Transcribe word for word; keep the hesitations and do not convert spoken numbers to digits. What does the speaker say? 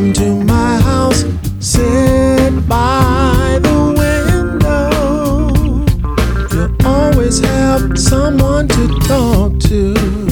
to my house, sit by the window. You'll always have someone to talk to.